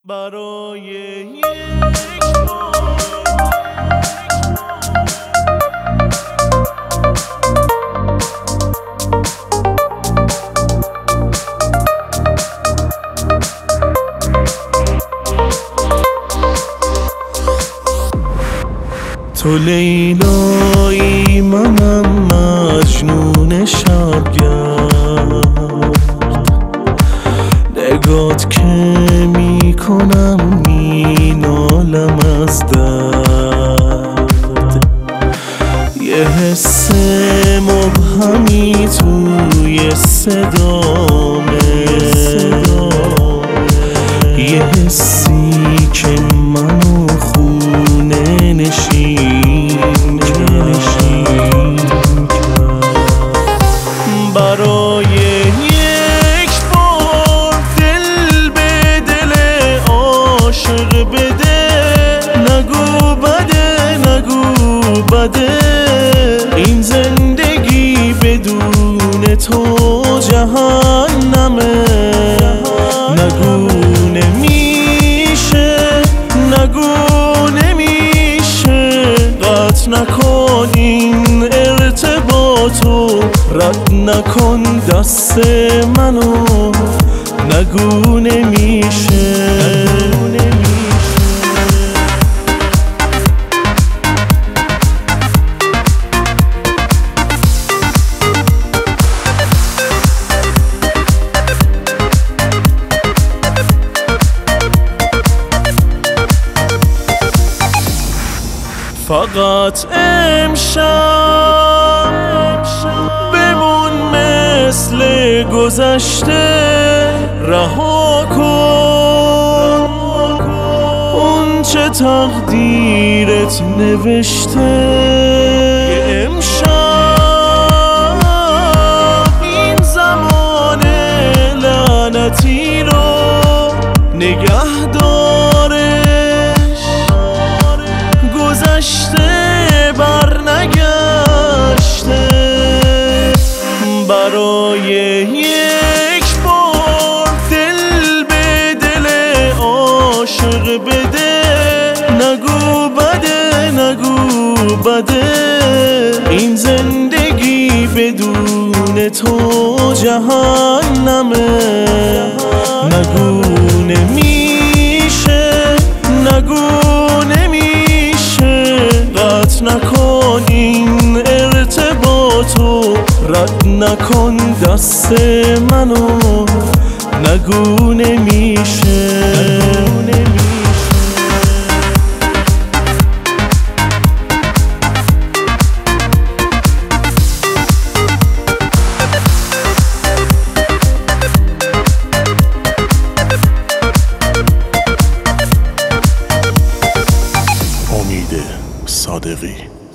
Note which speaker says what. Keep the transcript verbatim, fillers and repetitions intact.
Speaker 1: برای یک تو لیلایی منم مجنون شبگرد، نگات که میکنم مینالم از درد. یه حس مبهمی توی صدامه، یه حسی که منو خونه نشین برای یک بار دل به دل عاشق بده. نگو بده نگو بده این زندگی بدون تو جهنمه. نگو نمیشه نگو نمیشه قطع نکن این ارتباطو، رد نکن دست منو. نگو نمیشه فقط امشب بمون مثل گذشته. رها کن اون چه تقدیرت نوشته. امشب این زمان لعنتی رو نگه دارش، گذشته بر نگشته. برای یک بار دل به دل عاشق بده. نگو بده نگو بده این زندگی بدون تو جهنمه. نگو نمیشه نگو نمیشه قطع نکن این ارتباطو، رد نکن دست منو. نگو نمیشه امید صادقی.